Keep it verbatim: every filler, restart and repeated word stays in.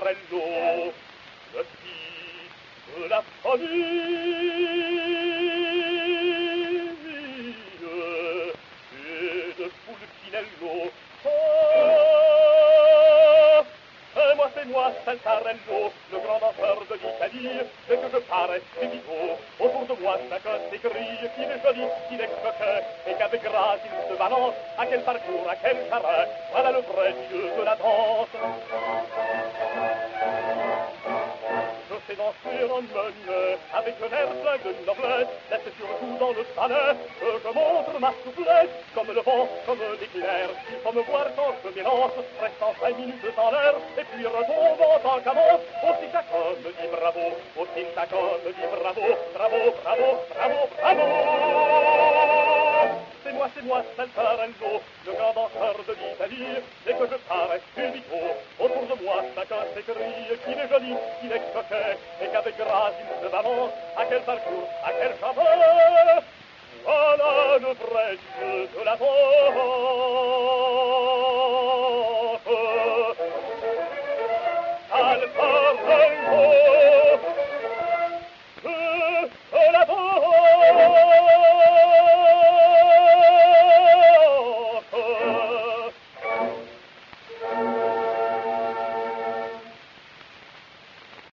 Saltarello, le fils de la famille et de Pulcinello. Oh, c'est moi, c'est moi, Saltarello, le grand danseur de l'Italie. Dès que je parais subito, autour de moi chacun s'écrie qu'il est joli, qu'il est coquet, et qu'avec grâce il se balance. À quel parcours, à quel charret, voilà le vrai dieu de la danse. Je sais danser en meunier, avec un air plein de noblesse, et c'est surtout dans le palais que je montre ma souplesse, comme le vent, comme l'éclair. Il faut me voir quand je m'élance, restant cinq minutes en l'air, et puis retombant en cadence. Aussi chacun me dit bravo, aussi chacun me dit bravo, bravo, bravo, bravo, bravo. C'est moi, c'est moi, Saltarello, le grand danseur de l'Italie. Dès que je parais subito, autour de moi chacun s'écrie qu'il est joli, qu'il est coquet, et qu'avec grâce il se balance. À quel parcours, à quel chapeau, voilà le vrai dieu de la danse. Saltarello.